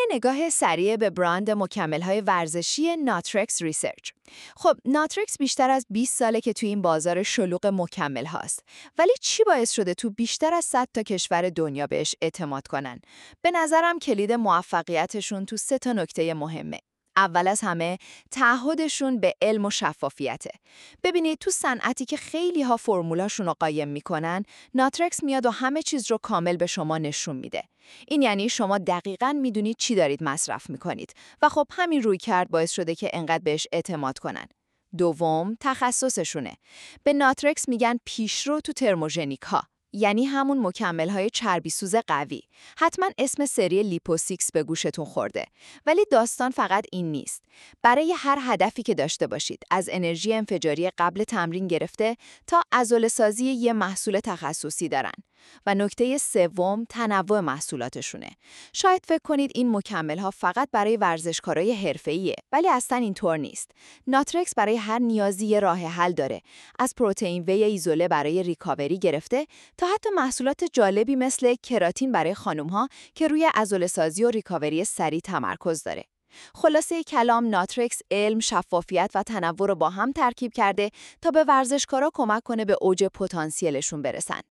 نگاه سریع به براند مکمل‌های ورزشی ناترکس ریسرچ. خب ناترکس بیشتر از 20 ساله که توی این بازار شلوغ مکمل هاست. ولی چی باعث شده تو بیشتر از 100 تا کشور دنیا بهش اعتماد کنن؟ به نظرم کلید موفقیتشون تو 3 نکته مهمه. اول از همه تعهدشون به علم و شفافیته. ببینید تو صنعتی که خیلی ها فرمولاشون رو قایم میکنن، ناترکس میاد و همه چیز رو کامل به شما نشون میده. این یعنی شما دقیقاً میدونید چی دارید مصرف میکنید و خب همین رویکرد باعث شده که انقدر بهش اعتماد کنن. دوم، تخصصشونه. به ناترکس میگن پیشرو تو ترموژنیک ها. یعنی همون مکمل‌های چربیسوز قوی. حتما اسم سری لیپوسیکس به گوشتون خورده. ولی داستان فقط این نیست. برای هر هدفی که داشته باشید، از انرژی انفجاری قبل تمرین گرفته تا عضله‌سازی یه محصول تخصصی دارن. و نکته سوم، تنوع محصولاتشونه. شاید فکر کنید این مکمل‌ها فقط برای ورزشکارای حرفه‌ایه، ولی اصلاً اینطور نیست. ناترکس برای هر نیازی یه راه حل داره. از پروتئین وی ایزوله برای ریکاوری گرفته تا حتی محصولات جالبی مثل کراتین برای خانم‌ها که روی عضله‌سازی و ریکاوری سریع تمرکز داره. خلاصه کلام، ناترکس علم، شفافیت و تنوع رو با هم ترکیب کرده تا به ورزشکارا کمک کنه به اوج پتانسیلشون برسن.